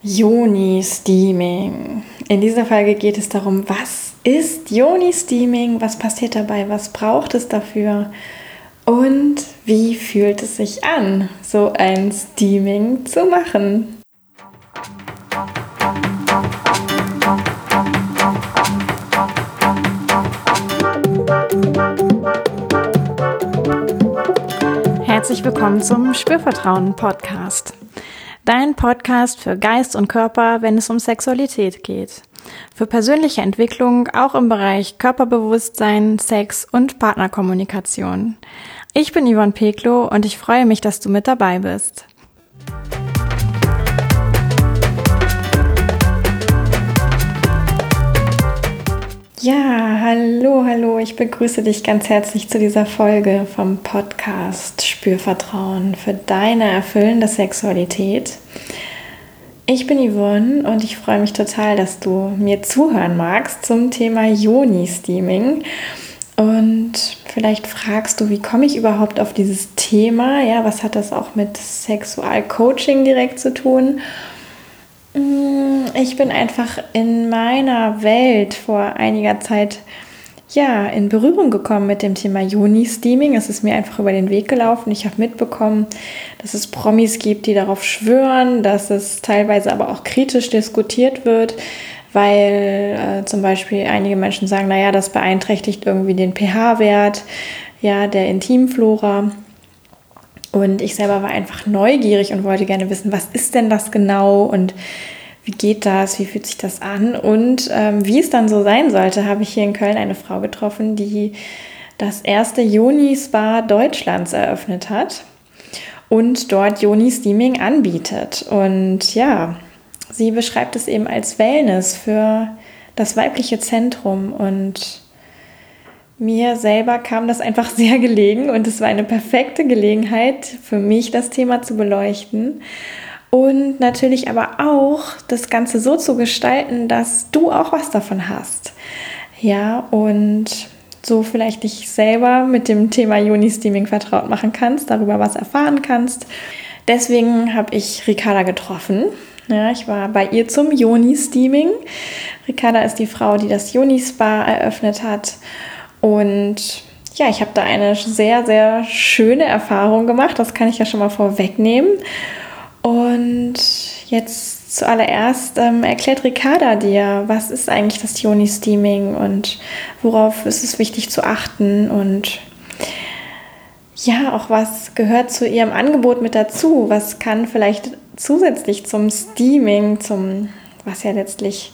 Yoni-Steaming. In dieser Folge geht es darum, was ist Yoni-Steaming, was passiert dabei, was braucht es dafür und wie fühlt es sich an, so ein Steaming zu machen. Herzlich willkommen zum Spürvertrauen-Podcast. Dein Podcast für Geist und Körper, wenn es um Sexualität geht. Für persönliche Entwicklung auch im Bereich Körperbewusstsein, Sex und Partnerkommunikation. Ich bin Yvonne Peklo und ich freue mich, dass du mit dabei bist. Ja, hallo, ich begrüße dich ganz herzlich zu dieser Folge vom Podcast Spürvertrauen für deine erfüllende Sexualität. Ich bin Yvonne und ich freue mich total, dass du mir zuhören magst zum Thema Yoni-Steaming. Und vielleicht fragst du, wie komme ich überhaupt auf dieses Thema? Ja, was hat das auch mit Sexualcoaching direkt zu tun? Ich bin einfach in meiner Welt vor einiger Zeit in Berührung gekommen mit dem Thema Yoni-Steaming. Es ist mir einfach über den Weg gelaufen. Ich habe mitbekommen, dass es Promis gibt, die darauf schwören, dass es teilweise aber auch kritisch diskutiert wird, weil zum Beispiel einige Menschen sagen, naja, das beeinträchtigt irgendwie den pH-Wert, der Intimflora. Und ich selber war einfach neugierig und wollte gerne wissen, was ist denn das genau und wie geht das, wie fühlt sich das an? Und wie es dann so sein sollte, habe ich hier in Köln eine Frau getroffen, die das erste Yoni-Spa Deutschlands eröffnet hat und dort Yoni-Steaming anbietet. Und ja, sie beschreibt es eben als Wellness für das weibliche Zentrum und mir selber kam das einfach sehr gelegen und es war eine perfekte Gelegenheit für mich, das Thema zu beleuchten und natürlich aber auch das Ganze so zu gestalten, dass du auch was davon hast. Ja, und so vielleicht dich selber mit dem Thema Yoni-Steaming vertraut machen kannst, darüber was erfahren kannst. Deswegen habe ich Ricarda getroffen. Ja, ich war bei ihr zum Yoni-Steaming. Ricarda ist die Frau, die das Yoni-Spa eröffnet hat. Und ja, ich habe da eine sehr, sehr schöne Erfahrung gemacht. Das kann ich ja schon mal vorwegnehmen. Und jetzt zuallererst erklärt Ricarda dir, was ist eigentlich das Yoni-Steaming und worauf ist es wichtig zu achten und ja, auch was gehört zu ihrem Angebot mit dazu? Was kann vielleicht zusätzlich zum Steaming, was ja letztlich,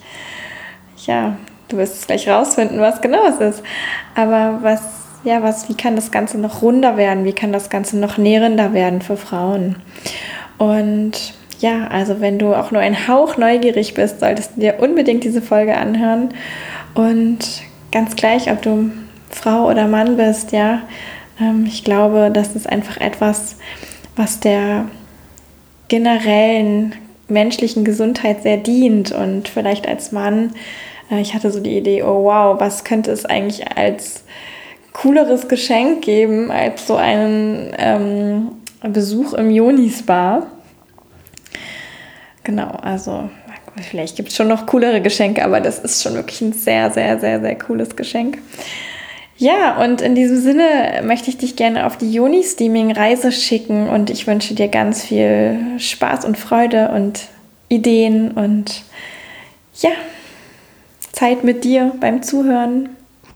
du wirst es gleich rausfinden, was genau es ist. Aber wie kann das Ganze noch runder werden? Wie kann das Ganze noch nährender werden für Frauen? Und ja, also wenn du auch nur ein Hauch neugierig bist, solltest du dir unbedingt diese Folge anhören. Und ganz gleich, ob du Frau oder Mann bist, ich glaube, das ist einfach etwas, was der generellen menschlichen Gesundheit sehr dient. Und vielleicht als Mann, ich hatte so die Idee, oh wow, was könnte es eigentlich als cooleres Geschenk geben als so einen Besuch im Yoni-Spa. Genau, also vielleicht gibt es schon noch coolere Geschenke, aber das ist schon wirklich ein sehr, sehr, sehr, sehr cooles Geschenk. Ja, und in diesem Sinne möchte ich dich gerne auf die Yoni-Steaming-Reise schicken und ich wünsche dir ganz viel Spaß und Freude und Ideen und Zeit mit dir beim Zuhören.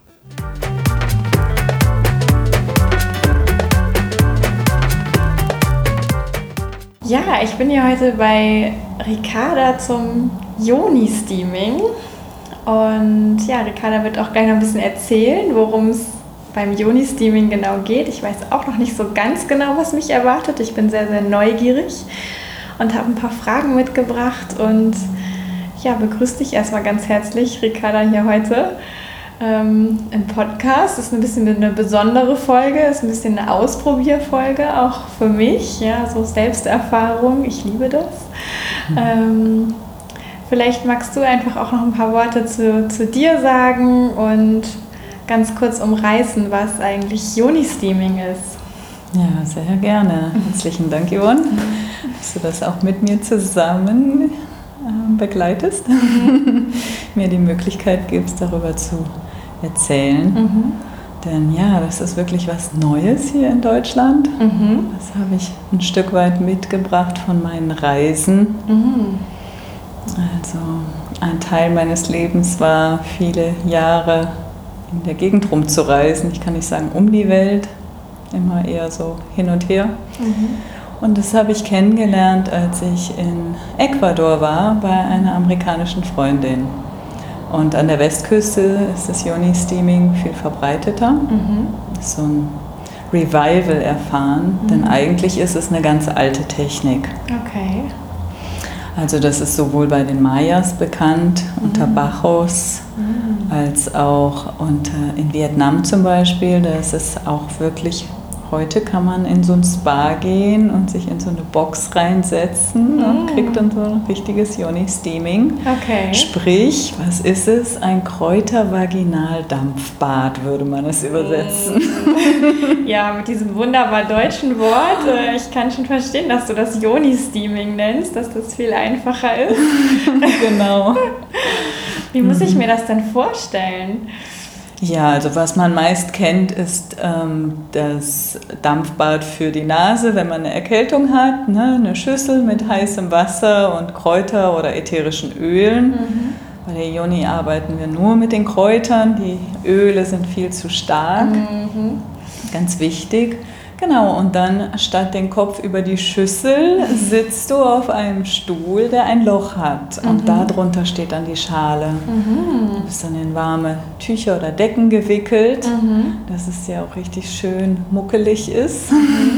Ja, ich bin hier heute bei Ricarda zum Yoni-Steaming und Ricarda wird auch gleich noch ein bisschen erzählen, worum es beim Yoni-Steaming genau geht. Ich weiß auch noch nicht so ganz genau, was mich erwartet. Ich bin sehr, sehr neugierig und habe ein paar Fragen mitgebracht und begrüße dich erstmal ganz herzlich, Ricarda, hier heute im Podcast. Das ist ein bisschen eine besondere Folge, ist ein bisschen eine Ausprobierfolge, auch für mich, so Selbsterfahrung, ich liebe das. Vielleicht magst du einfach auch noch ein paar Worte zu dir sagen und ganz kurz umreißen, was eigentlich Yoni-Steaming ist. Ja, sehr gerne. Herzlichen Dank, Yvonne, dass du das auch mit mir zusammen begleitest, mir die Möglichkeit gibst, darüber zu erzählen. Denn ja, das ist wirklich was Neues hier in Deutschland. Das habe ich ein Stück weit mitgebracht von meinen Reisen. Also ein Teil meines Lebens war, viele Jahre in der Gegend rumzureisen. Ich kann nicht sagen um die Welt, immer eher so hin und her. Und das habe ich kennengelernt, als ich in Ecuador war, bei einer amerikanischen Freundin. Und an der Westküste ist das Yoni-Steaming viel verbreiteter. Das ist so ein Revival erfahren, denn eigentlich ist es eine ganz alte Technik. Okay. Also das ist sowohl bei den Mayas bekannt, unter Bacchus, als auch in Vietnam zum Beispiel. Da ist es auch wirklich, heute kann man in so ein Spa gehen und sich in so eine Box reinsetzen und kriegt dann so ein richtiges Yoni-Steaming. Okay. Sprich, was ist es? Ein Kräuter-Vaginal-Dampfbad, würde man es übersetzen. Ja, mit diesem wunderbar deutschen Wort. Ich kann schon verstehen, dass du das Yoni-Steaming nennst, dass das viel einfacher ist. Genau. Wie muss ich mir das denn vorstellen? Ja, also was man meist kennt, ist das Dampfbad für die Nase, wenn man eine Erkältung hat, ne? Eine Schüssel mit heißem Wasser und Kräuter oder ätherischen Ölen. Bei der Yoni arbeiten wir nur mit den Kräutern, die Öle sind viel zu stark, ganz wichtig. Genau, und dann statt den Kopf über die Schüssel sitzt du auf einem Stuhl, der ein Loch hat. Und darunter steht dann die Schale. Du bist dann in warme Tücher oder Decken gewickelt, dass es ja auch richtig schön muckelig ist.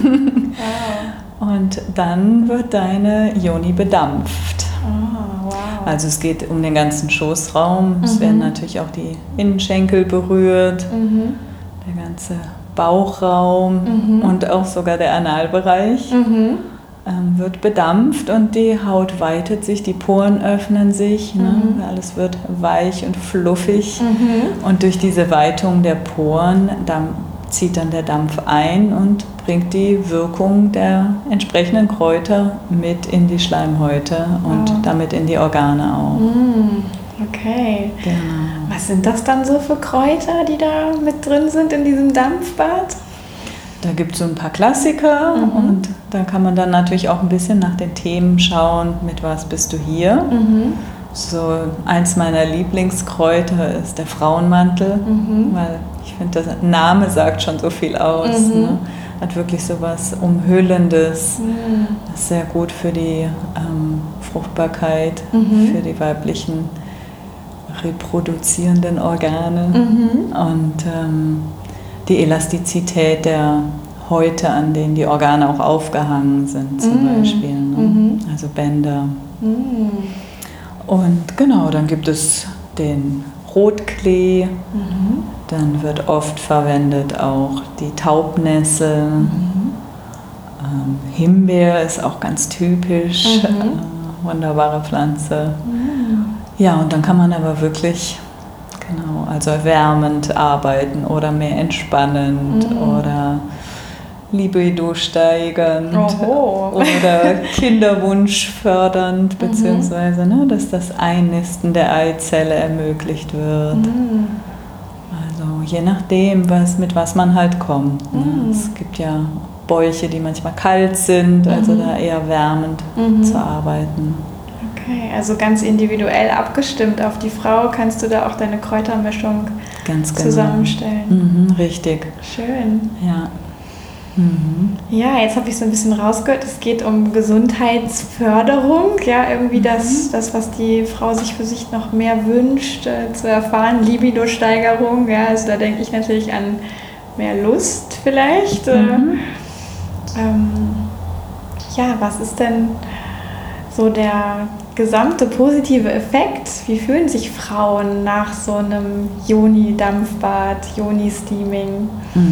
Und dann wird deine Yoni bedampft. Wow. Also es geht um den ganzen Schoßraum. Es werden natürlich auch die Innenschenkel berührt, der ganze Bauchraum und auch sogar der Analbereich wird bedampft und die Haut weitet sich, die Poren öffnen sich, alles wird weich und fluffig und durch diese Weitung der Poren zieht dann der Dampf ein und bringt die Wirkung der entsprechenden Kräuter mit in die Schleimhäute und damit in die Organe auch. Okay. Genau. Was sind das dann so für Kräuter, die da mit drin sind in diesem Dampfbad? Da gibt es so ein paar Klassiker und da kann man dann natürlich auch ein bisschen nach den Themen schauen, mit was bist du hier. So eins meiner Lieblingskräuter ist der Frauenmantel, weil ich finde, der Name sagt schon so viel aus. Ne? Hat wirklich so was Umhüllendes. Das ist sehr gut für die Fruchtbarkeit, für die weiblichen reproduzierenden Organe und die Elastizität der Häute, an denen die Organe auch aufgehangen sind zum Beispiel, ne? Also Bänder. Und genau, dann gibt es den Rotklee, dann wird oft verwendet auch die Taubnessel, Himbeer ist auch ganz typisch, wunderbare Pflanze. Ja, und dann kann man aber wirklich, also erwärmend arbeiten oder mehr entspannend oder Libido steigernd oder Kinderwunsch fördernd, beziehungsweise dass das Einnisten der Eizelle ermöglicht wird. Also je nachdem, mit was man halt kommt. Es gibt ja Bäuche, die manchmal kalt sind, also da eher wärmend zu arbeiten. Okay, also ganz individuell abgestimmt auf die Frau kannst du da auch deine Kräutermischung zusammenstellen. Richtig. Schön. Ja. Ja, jetzt habe ich so ein bisschen rausgehört, es geht um Gesundheitsförderung, ja, irgendwie das, was die Frau sich für sich noch mehr wünscht zu erfahren, Libido-Steigerung, ja, also da denke ich natürlich an mehr Lust vielleicht. Ja, was ist denn so der gesamte positive Effekt? Wie fühlen sich Frauen nach so einem Yoni-Dampfbad, Yoni-Steaming?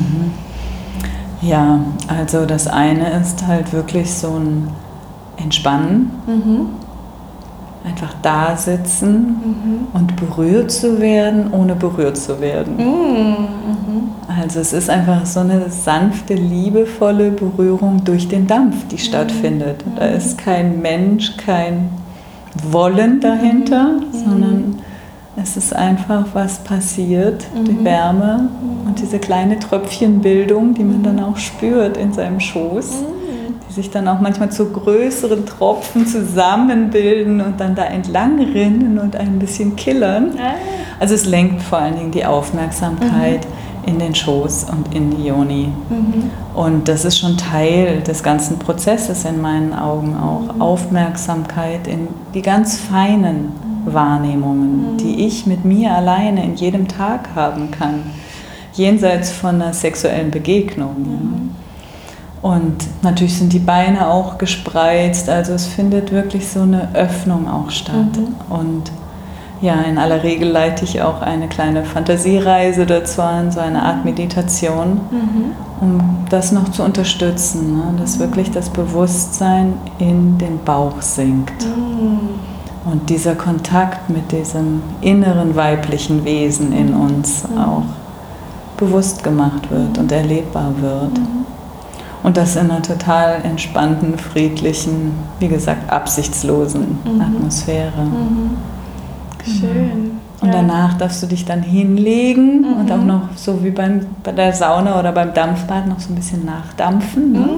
Ja, also das eine ist halt wirklich so ein Entspannen, einfach da sitzen und berührt zu werden, ohne berührt zu werden. Also es ist einfach so eine sanfte, liebevolle Berührung durch den Dampf, die stattfindet. Da ist kein Mensch, kein Wollen dahinter, sondern es ist einfach, was passiert, die Wärme und diese kleine Tröpfchenbildung, die man dann auch spürt in seinem Schoß, die sich dann auch manchmal zu größeren Tropfen zusammenbilden und dann da entlang rinnen und ein bisschen killern. Also es lenkt vor allen Dingen die Aufmerksamkeit in den Schoß und in die Yoni. Und das ist schon Teil des ganzen Prozesses in meinen Augen auch. Aufmerksamkeit in die ganz feinen Wahrnehmungen, die ich mit mir alleine in jedem Tag haben kann, jenseits von einer sexuellen Begegnung. Und natürlich sind die Beine auch gespreizt, also es findet wirklich so eine Öffnung auch statt. Und ja, in aller Regel leite ich auch eine kleine Fantasiereise dazu an, so eine Art Meditation, um das noch zu unterstützen, ne? Dass wirklich das Bewusstsein in den Bauch sinkt. Und dieser Kontakt mit diesem inneren weiblichen Wesen in uns auch bewusst gemacht wird und erlebbar wird. Und das in einer total entspannten, friedlichen, wie gesagt, absichtslosen Atmosphäre. Schön. Und danach darfst du dich dann hinlegen und auch noch so wie bei der Sauna oder beim Dampfbad noch so ein bisschen nachdampfen. Ne?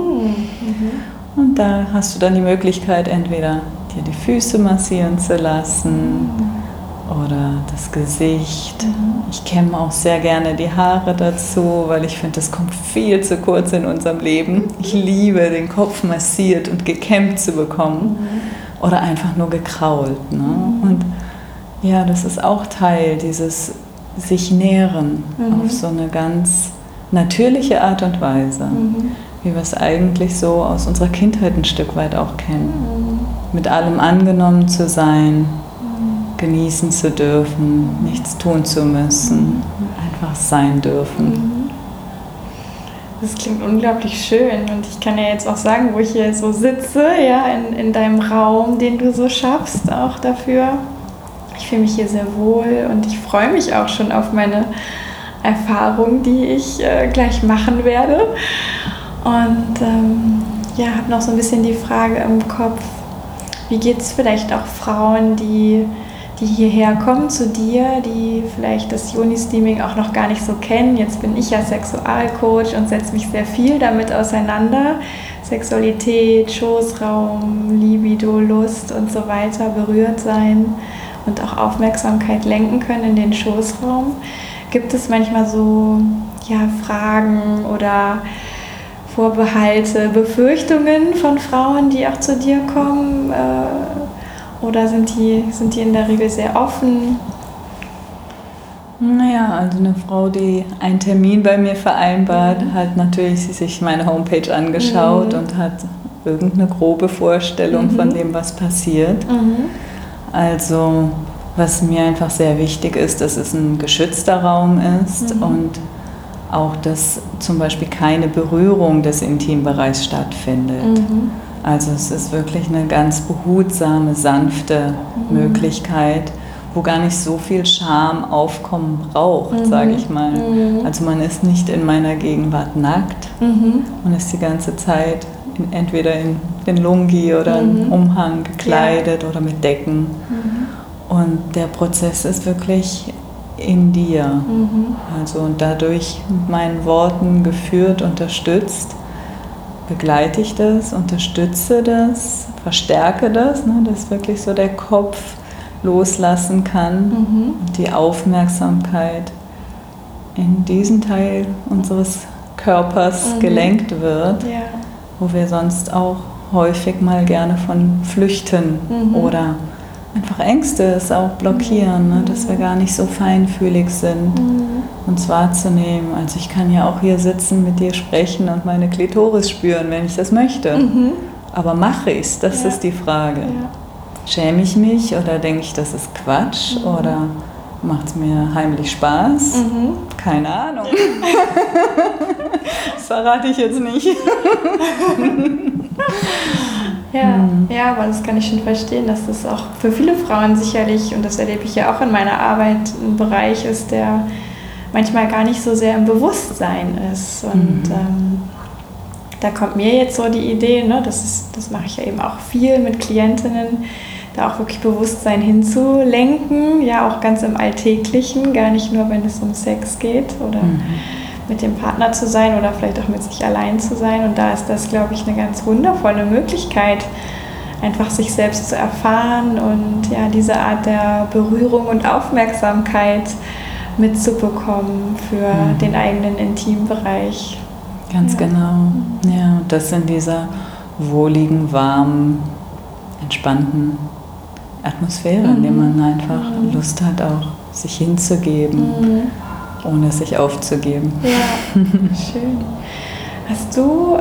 Und da hast du dann die Möglichkeit, entweder dir die Füße massieren zu lassen oder das Gesicht. Ich kämme auch sehr gerne die Haare dazu, weil ich finde, das kommt viel zu kurz in unserem Leben. Ich liebe, den Kopf massiert und gekämmt zu bekommen oder einfach nur gekrault. Ne? Und ja, das ist auch Teil dieses sich nähren auf so eine ganz natürliche Art und Weise, wie wir es eigentlich so aus unserer Kindheit ein Stück weit auch kennen. Mit allem angenommen zu sein, genießen zu dürfen, nichts tun zu müssen, einfach sein dürfen. Das klingt unglaublich schön und ich kann ja jetzt auch sagen, wo ich hier so sitze, ja, in deinem Raum, den du so schaffst, auch dafür. Ich fühle mich hier sehr wohl und ich freue mich auch schon auf meine Erfahrung, die ich gleich machen werde. Und habe noch so ein bisschen die Frage im Kopf, wie geht es vielleicht auch Frauen, die hierher kommen zu dir, die vielleicht das Yoni-Steaming auch noch gar nicht so kennen. Jetzt bin ich ja Sexualcoach und setze mich sehr viel damit auseinander. Sexualität, Schoßraum, Libido, Lust und so weiter, berührt sein und auch Aufmerksamkeit lenken können in den Schoßraum. Gibt es manchmal so Fragen oder Vorbehalte, Befürchtungen von Frauen, die auch zu dir kommen? Oder sind die in der Regel sehr offen? Naja, also eine Frau, die einen Termin bei mir vereinbart, hat natürlich sich meine Homepage angeschaut und hat irgendeine grobe Vorstellung von dem, was passiert. Also was mir einfach sehr wichtig ist, dass es ein geschützter Raum ist und auch, dass zum Beispiel keine Berührung des Intimbereichs stattfindet. Also es ist wirklich eine ganz behutsame, sanfte Möglichkeit, wo gar nicht so viel Scham aufkommen braucht, sage ich mal. Also man ist nicht in meiner Gegenwart nackt, man ist die ganze Zeit entweder in den Lungi oder einen Umhang gekleidet oder mit Decken. Und der Prozess ist wirklich in dir. Also und dadurch mit meinen Worten geführt, unterstützt, begleite ich das, unterstütze das, verstärke das, ne, dass wirklich so der Kopf loslassen kann und die Aufmerksamkeit in diesen Teil unseres Körpers gelenkt wird, wo wir sonst auch häufig mal gerne von flüchten oder einfach Ängste es auch blockieren, ne, dass wir gar nicht so feinfühlig sind, uns wahrzunehmen. Also ich kann ja auch hier sitzen, mit dir sprechen und meine Klitoris spüren, wenn ich das möchte. Aber mache ich es? Das ist die Frage. Schäme ich mich oder denke ich, das ist Quatsch oder macht es mir heimlich Spaß? Keine Ahnung. Das verrate ich jetzt nicht. Ja, aber das kann ich schon verstehen, dass das auch für viele Frauen sicherlich, und das erlebe ich ja auch in meiner Arbeit, ein Bereich ist, der manchmal gar nicht so sehr im Bewusstsein ist. Und da kommt mir jetzt so die Idee, ne, das mache ich ja eben auch viel mit Klientinnen, da auch wirklich Bewusstsein hinzulenken, ja auch ganz im Alltäglichen, gar nicht nur, wenn es um Sex geht oder mit dem Partner zu sein oder vielleicht auch mit sich allein zu sein. Und da ist das, glaube ich, eine ganz wundervolle Möglichkeit, einfach sich selbst zu erfahren und ja, diese Art der Berührung und Aufmerksamkeit mitzubekommen für den eigenen Intimbereich. Ganz genau. Ja, und das in dieser wohligen, warmen, entspannten Atmosphäre, in der man einfach Lust hat, auch sich hinzugeben, ohne sich aufzugeben. Ja, schön. Hast du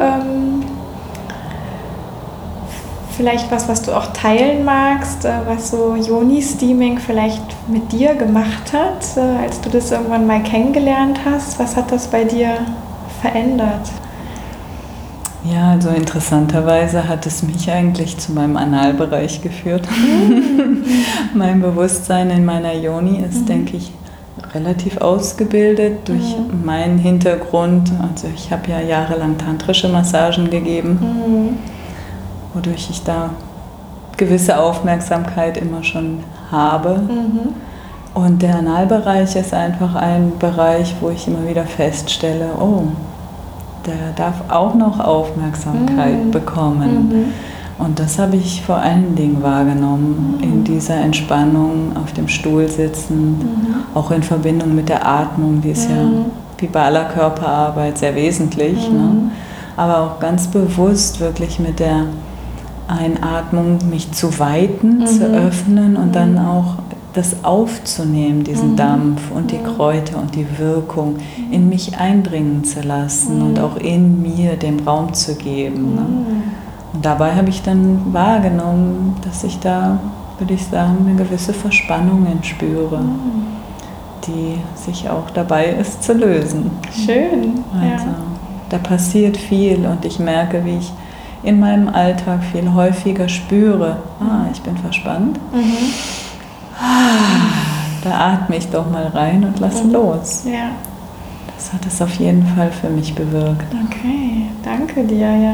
vielleicht was du auch teilen magst, was so Yoni-Steaming vielleicht mit dir gemacht hat, als du das irgendwann mal kennengelernt hast? Was hat das bei dir verändert? Ja, also interessanterweise hat es mich eigentlich zu meinem Analbereich geführt. Mein Bewusstsein in meiner Yoni ist, denke ich, relativ ausgebildet durch meinen Hintergrund. Also ich habe ja jahrelang tantrische Massagen gegeben, wodurch ich da gewisse Aufmerksamkeit immer schon habe. Und der Analbereich ist einfach ein Bereich, wo ich immer wieder feststelle, oh, der darf auch noch Aufmerksamkeit bekommen. Und das habe ich vor allen Dingen wahrgenommen, in dieser Entspannung, auf dem Stuhl sitzend, auch in Verbindung mit der Atmung, die ist ja wie bei aller Körperarbeit sehr wesentlich, ne? Aber auch ganz bewusst wirklich mit der Einatmung mich zu weiten, zu öffnen und dann auch das aufzunehmen, diesen Dampf und die Kräuter und die Wirkung in mich eindringen zu lassen und auch in mir dem Raum zu geben. Ne? Und dabei habe ich dann wahrgenommen, dass ich da, würde ich sagen, eine gewisse Verspannung spüre, die sich auch dabei ist zu lösen. Schön. Also da passiert viel und ich merke, wie ich in meinem Alltag viel häufiger spüre, ich bin verspannt. Da atme ich doch mal rein und lasse los. Ja. Das hat es auf jeden Fall für mich bewirkt. Okay, danke dir, ja.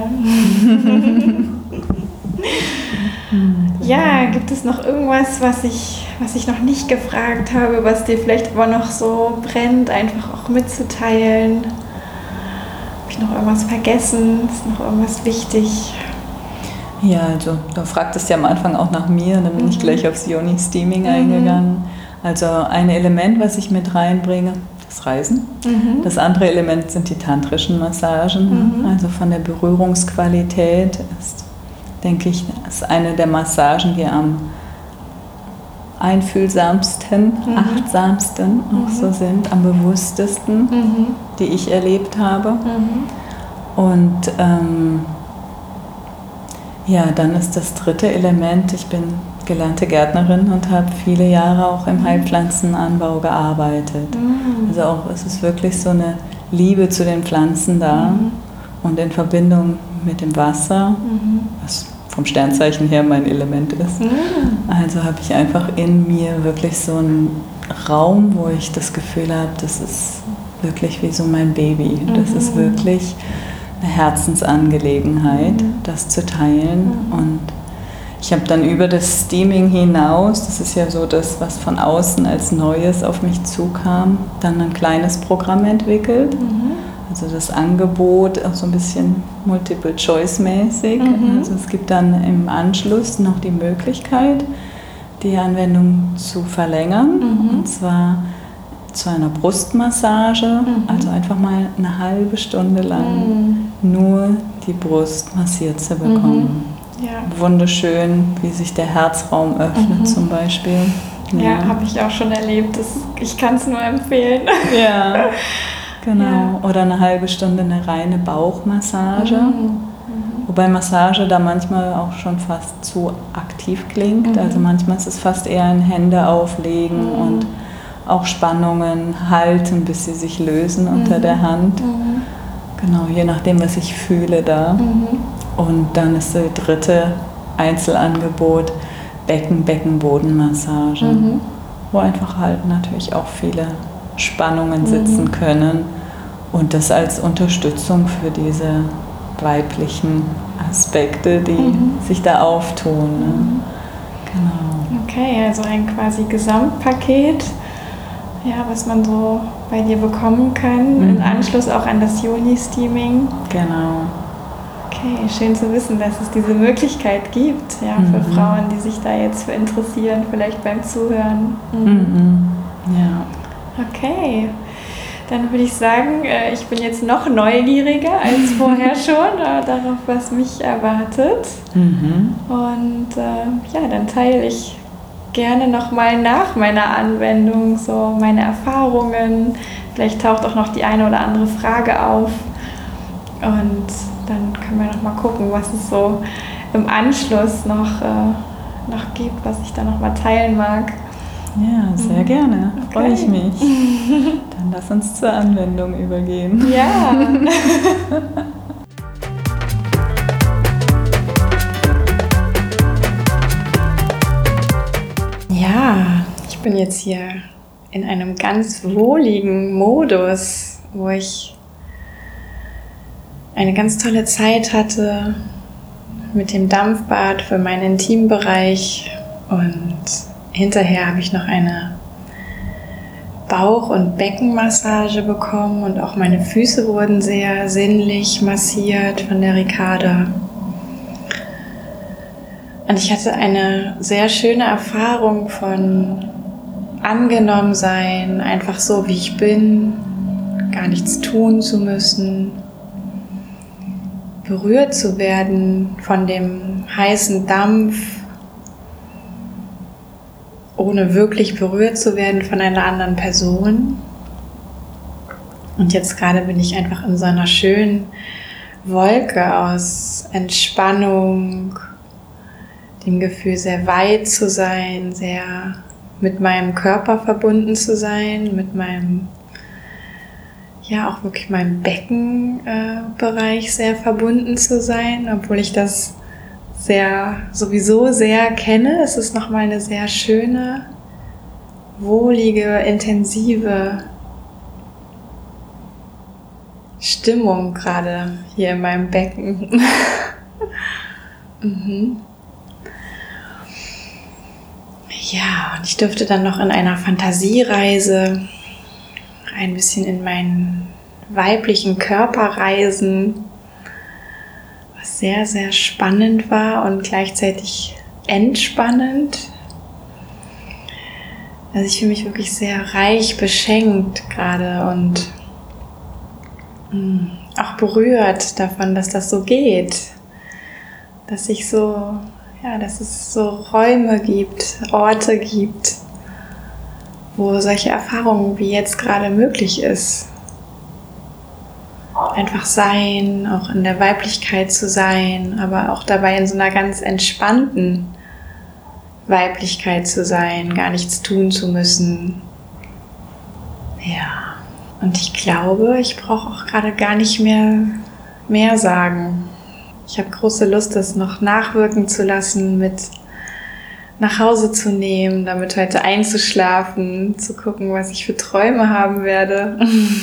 Ja, gibt es noch irgendwas, was ich noch nicht gefragt habe, was dir vielleicht aber noch so brennt, einfach auch mitzuteilen? Habe ich noch irgendwas vergessen? Ist noch irgendwas wichtig? Ja, also du fragtest ja am Anfang auch nach mir, dann bin ich gleich aufs Yoni-Steaming eingegangen. Also ein Element, was ich mit reinbringe, das Reisen. Das andere Element sind die tantrischen Massagen. Also von der Berührungsqualität ist, denke ich, ist eine der Massagen, die am einfühlsamsten, achtsamsten auch so sind, am bewusstesten, die ich erlebt habe. Und ja, dann ist das dritte Element, ich bin gelernte Gärtnerin und habe viele Jahre auch im Heilpflanzenanbau gearbeitet. Also auch es ist wirklich so eine Liebe zu den Pflanzen da und in Verbindung mit dem Wasser, was vom Sternzeichen her mein Element ist. Also habe ich einfach in mir wirklich so einen Raum, wo ich das Gefühl habe, das ist wirklich wie so mein Baby. Das ist wirklich eine Herzensangelegenheit, das zu teilen. Und ich habe dann über das Steaming hinaus, das ist ja so das, was von außen als Neues auf mich zukam, dann ein kleines Programm entwickelt. Also das Angebot auch so ein bisschen Multiple-Choice-mäßig. Also es gibt dann im Anschluss noch die Möglichkeit, die Anwendung zu verlängern. Und zwar zu einer Brustmassage, also einfach mal eine halbe Stunde lang nur die Brust massiert zu bekommen. Ja. Wunderschön, wie sich der Herzraum öffnet zum Beispiel. Ja, habe ich auch schon erlebt. Ich kann es nur empfehlen. Ja, genau. Ja. Oder eine halbe Stunde eine reine Bauchmassage. Wobei Massage da manchmal auch schon fast zu aktiv klingt. Also manchmal ist es fast eher ein Hände auflegen und auch Spannungen halten, bis sie sich lösen unter der Hand. Genau, je nachdem, was ich fühle da. Und dann ist das dritte Einzelangebot Beckenbodenmassage, wo einfach halt natürlich auch viele Spannungen sitzen können und das als Unterstützung für diese weiblichen Aspekte, die sich da auftun. Ne? Genau. Okay, also ein quasi Gesamtpaket, ja, was man so bei dir bekommen kann, im Anschluss auch an das Yoni-Steaming. Genau. Okay, schön zu wissen, dass es diese Möglichkeit gibt, ja, für Frauen, die sich da jetzt für interessieren, vielleicht beim Zuhören. Ja. Okay, dann würde ich sagen, ich bin jetzt noch neugieriger als vorher schon darauf, was mich erwartet. Und ja, dann teile ich gerne nochmal nach meiner Anwendung so meine Erfahrungen. Vielleicht taucht auch noch die eine oder andere Frage auf. Und dann können wir nochmal gucken, was es so im Anschluss noch gibt, was ich da nochmal teilen mag. Ja, sehr gerne. Okay. Freue ich mich. Dann lass uns zur Anwendung übergehen. Ja. Ja, ich bin jetzt hier in einem ganz wohligen Modus, wo ich eine ganz tolle Zeit hatte mit dem Dampfbad für meinen Intimbereich und hinterher habe ich noch eine Bauch- und Beckenmassage bekommen und auch meine Füße wurden sehr sinnlich massiert von der Ricarda. Und ich hatte eine sehr schöne Erfahrung von angenommen sein, einfach so wie ich bin, gar nichts tun zu müssen, berührt zu werden von dem heißen Dampf, ohne wirklich berührt zu werden von einer anderen Person. Und jetzt gerade bin ich einfach in so einer schönen Wolke aus Entspannung, dem Gefühl, sehr weit zu sein, sehr mit meinem Körper verbunden zu sein, mit meinem, ja auch wirklich meinem Beckenbereich sehr verbunden zu sein, obwohl ich das sowieso sehr kenne. Es ist nochmal eine sehr schöne, wohlige, intensive Stimmung gerade hier in meinem Becken. Ja, und ich durfte dann noch in einer Fantasiereise ein bisschen in meinen weiblichen Körper reisen, was sehr, sehr spannend war und gleichzeitig entspannend. Also ich fühle mich wirklich sehr reich beschenkt gerade und auch berührt davon, dass das so geht, dass es so Räume gibt, Orte gibt, wo solche Erfahrungen wie jetzt gerade möglich ist. Einfach sein, auch in der Weiblichkeit zu sein, aber auch dabei in so einer ganz entspannten Weiblichkeit zu sein, gar nichts tun zu müssen. Ja, und ich glaube, ich brauche auch gerade gar nicht mehr sagen. Ich habe große Lust, das noch nachwirken zu lassen, mit nach Hause zu nehmen, damit heute einzuschlafen, zu gucken, was ich für Träume haben werde.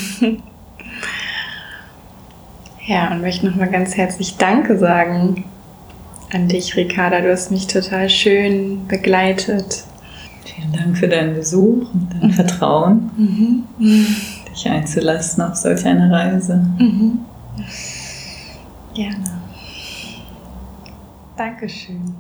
Ja, und möchte nochmal ganz herzlich Danke sagen an dich, Ricarda. Du hast mich total schön begleitet. Vielen Dank für deinen Besuch und dein Vertrauen, dich einzulassen auf solch eine Reise. Gerne. Dankeschön.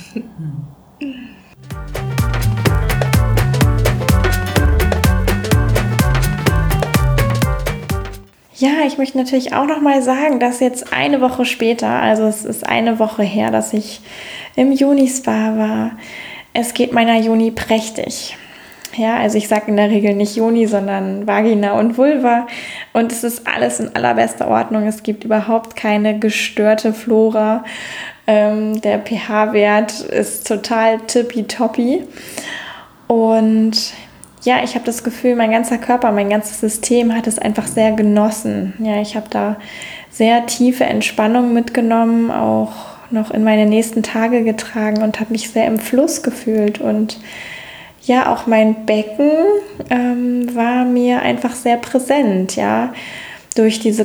Ja, ich möchte natürlich auch noch mal sagen, dass jetzt eine Woche später, also es ist eine Woche her, dass ich im Yoni-Spa war. Es geht meiner Yoni prächtig. Ja, also ich sage in der Regel nicht Yoni, sondern Vagina und Vulva. Und es ist alles in allerbester Ordnung. Es gibt überhaupt keine gestörte Flora. Der pH-Wert ist total tippitoppi. Und ja, ich habe das Gefühl, mein ganzer Körper, mein ganzes System hat es einfach sehr genossen. Ja, ich habe da sehr tiefe Entspannung mitgenommen, auch noch in meine nächsten Tage getragen und habe mich sehr im Fluss gefühlt. Und ja, auch mein Becken war mir einfach sehr präsent, ja, durch diese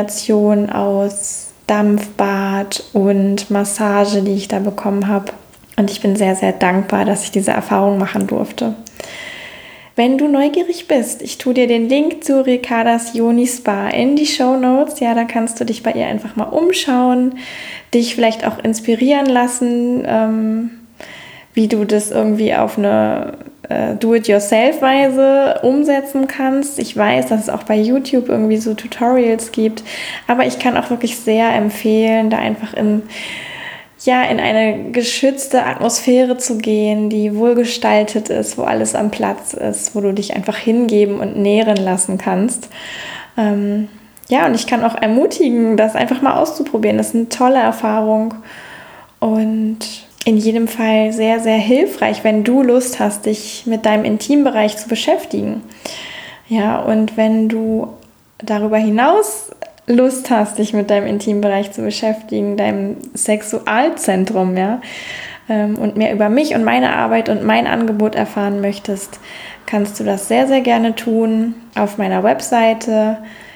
Kombination aus Dampfbad und Massage, die ich da bekommen habe. Und ich bin sehr, sehr dankbar, dass ich diese Erfahrung machen durfte. Wenn du neugierig bist, ich tue dir den Link zu Ricardas Yoni Spa in die Shownotes. Ja, da kannst du dich bei ihr einfach mal umschauen, dich vielleicht auch inspirieren lassen, wie du das irgendwie auf eine Do-it-yourself-Weise umsetzen kannst. Ich weiß, dass es auch bei YouTube irgendwie so Tutorials gibt, aber ich kann auch wirklich sehr empfehlen, da einfach in eine geschützte Atmosphäre zu gehen, die wohlgestaltet ist, wo alles am Platz ist, wo du dich einfach hingeben und nähren lassen kannst. Und ich kann auch ermutigen, das einfach mal auszuprobieren. Das ist eine tolle Erfahrung und in jedem Fall sehr, sehr hilfreich, wenn du Lust hast, dich mit deinem Intimbereich zu beschäftigen. Ja, und wenn du darüber hinaus Lust hast, dich mit deinem Intimbereich zu beschäftigen, deinem Sexualzentrum, und mehr über mich und meine Arbeit und mein Angebot erfahren möchtest, kannst du das sehr, sehr gerne tun auf meiner Webseite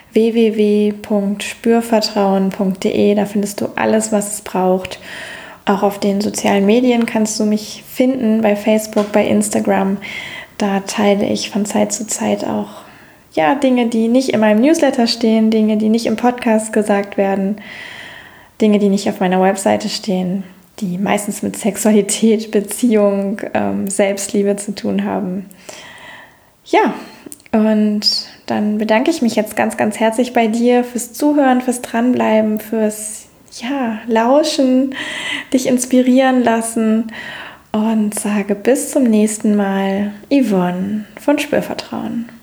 www.spürvertrauen.de. Da findest du alles, was es braucht. Auch auf den sozialen Medien kannst du mich finden, bei Facebook, bei Instagram. Da teile ich von Zeit zu Zeit auch Dinge, die nicht in meinem Newsletter stehen, Dinge, die nicht im Podcast gesagt werden, Dinge, die nicht auf meiner Webseite stehen, die meistens mit Sexualität, Beziehung, Selbstliebe zu tun haben. Ja, und dann bedanke ich mich jetzt ganz, ganz herzlich bei dir fürs Zuhören, fürs Dranbleiben, fürs Lauschen, dich inspirieren lassen und sage bis zum nächsten Mal, Yvonne von Spürvertrauen.